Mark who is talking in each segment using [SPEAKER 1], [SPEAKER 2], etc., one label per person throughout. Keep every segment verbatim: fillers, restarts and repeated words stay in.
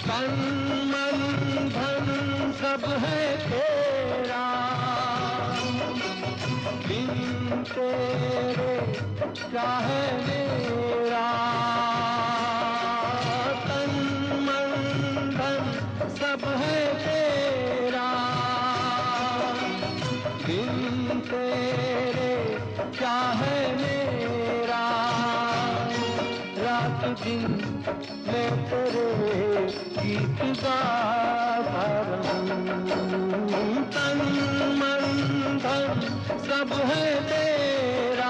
[SPEAKER 1] तन मन धन सब है तेरा, बिन तेरे क्या है मेरा। तन मन धन सब है तेरा, बिन तेरे क्या है मेरा। रात दिन मैं तेरे गीत गाता रहूं। तन मन धन सब है तेरा,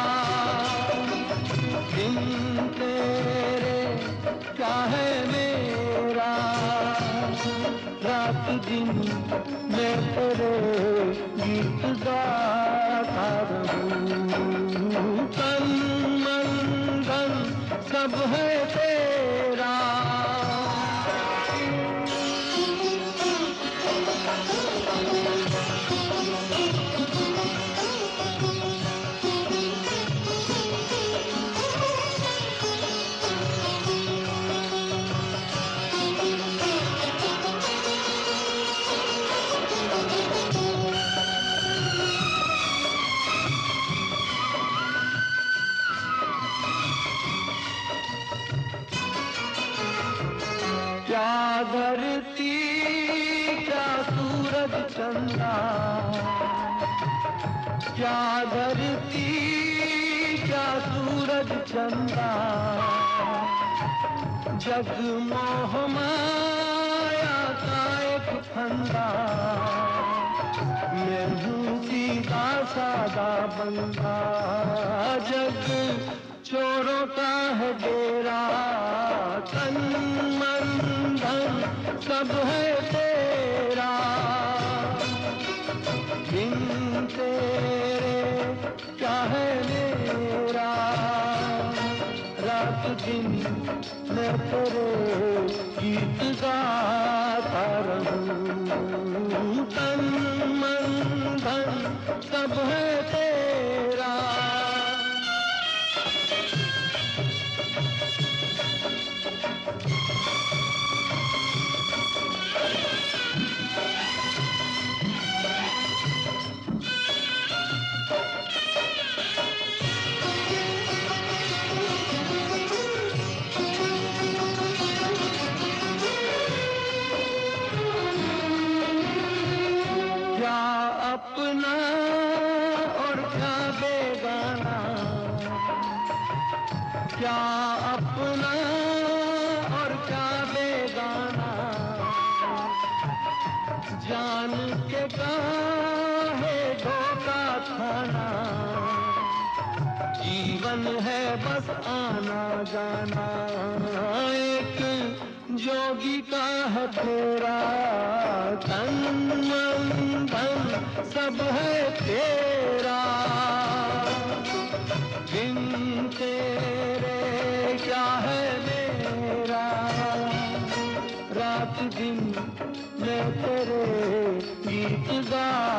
[SPEAKER 1] बिन तेरे क्या है मेरा। रात दिन मैं तेरे गीत गाता रहूं। तन मन धन सब है तेरा। क्या धरती क्या सूरज चंदा, क्या धरती क्या सूरज चंदा। जग मोह माया का एक फंदा, मैं हूँ सीधा सादा बंदा। जग चोरों का है डेरा, तन मन धन सब है तेरा, बिन तेरे क्या है मेरा। रात दिन मैं तेरे गीत गाता रहूं। तन मन धन सब है तेरा। क्या अपना और क्या बेगाना, क्या अपना और क्या बेगाना। जान के काहे धोखा खाना, जीवन है बस आना जाना। एक जोगी का है तेरा, तन मन धन सब है तेरा, बिन तेरे क्या है मेरा। रात दिन मैं तेरे गीत गा